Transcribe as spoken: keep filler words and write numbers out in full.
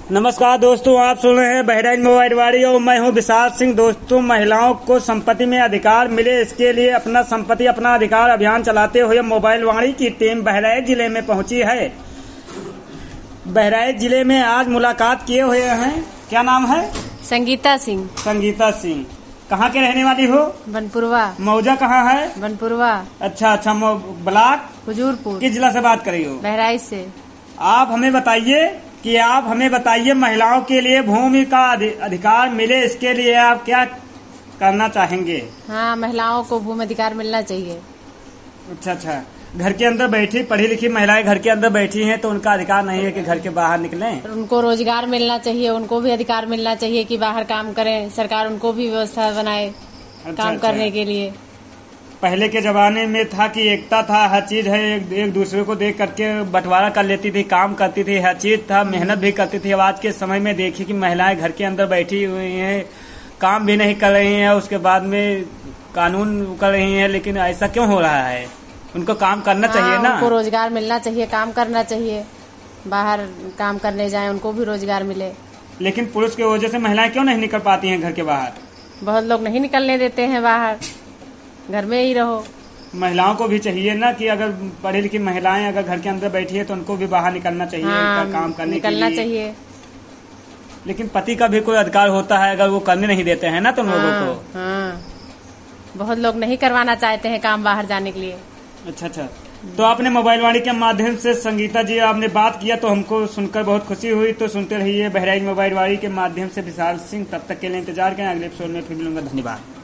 नमस्कार दोस्तों, आप सुन रहे हैं बहराइच मोबाइल वाड़ी और मैं हूं विशाल सिंह। दोस्तों, महिलाओं को संपत्ति में अधिकार मिले, इसके लिए अपना संपत्ति अपना अधिकार अभियान चलाते हुए मोबाइल वाड़ी की टीम बहराइच जिले में पहुंची है। बहराइच जिले में आज मुलाकात किए हुए हैं। क्या नाम है? संगीता सिंह। संगीता सिंह, कहाँ के रहने वाली हो? बनपुरवा। मौजा कहाँ है? बनपुरवा। अच्छा अच्छा, ब्लॉक हुजूरपुर। किस जिला से बात कर रही हो? बहराइच से। आप हमें बताइए कि आप हमें बताइए महिलाओं के लिए भूमि का अधिकार मिले, इसके लिए आप क्या करना चाहेंगे? हाँ, महिलाओं को भूमि अधिकार मिलना चाहिए। अच्छा अच्छा, घर के अंदर बैठी पढ़ी लिखी महिलाएं घर के अंदर बैठी हैं तो उनका अधिकार नहीं है कि घर के बाहर निकलें? उनको रोजगार मिलना चाहिए, उनको भी अधिकार मिलना चाहिए कि बाहर काम करें, सरकार उनको भी व्यवस्था बनाए अच्छा, काम अच्छा। करने के लिए। पहले के जमाने में था कि एकता था, हर चीज है, एक, एक दूसरे को देख करके बंटवारा कर लेती थी, काम करती थी, हर चीज था, मेहनत भी करती थी। अब आज के समय में देखिए कि महिलाएं घर के अंदर बैठी हुई हैं, काम भी नहीं कर रही हैं, उसके बाद में कानून कर रही हैं। लेकिन ऐसा क्यों हो रहा है? उनको काम करना हाँ, चाहिए ना। उनको रोजगार मिलना चाहिए, काम करना चाहिए, बाहर काम करने जाएं, उनको भी रोजगार मिले। लेकिन पुरुष की वजह से महिलाएं क्यों नहीं निकल पाती हैं घर के बाहर? बहुत लोग नहीं निकलने देते हैं बाहर, घर में ही रहो। महिलाओं को भी चाहिए ना कि अगर पढ़ी लिखी महिलाएं अगर घर के अंदर बैठी है तो उनको भी बाहर निकलना चाहिए। हाँ, काम करने निकलना के लिए चाहिए। लेकिन पति का भी कोई अधिकार होता है, अगर वो करने नहीं देते हैं ना तुम हाँ, लोगों को। हाँ, बहुत लोग नहीं करवाना चाहते हैं काम बाहर जाने के लिए। अच्छा अच्छा, तो आपने मोबाइल वाणी के माध्यम से संगीता जी आपने बात किया तो हमको सुनकर बहुत खुशी हुई। तो सुनते रहिए बहराइच मोबाइल वाणी के माध्यम से विशाल सिंह। तब तक के लिए इंतजार करें, अगले एपिसोड में फिर मिलूंगा। धन्यवाद।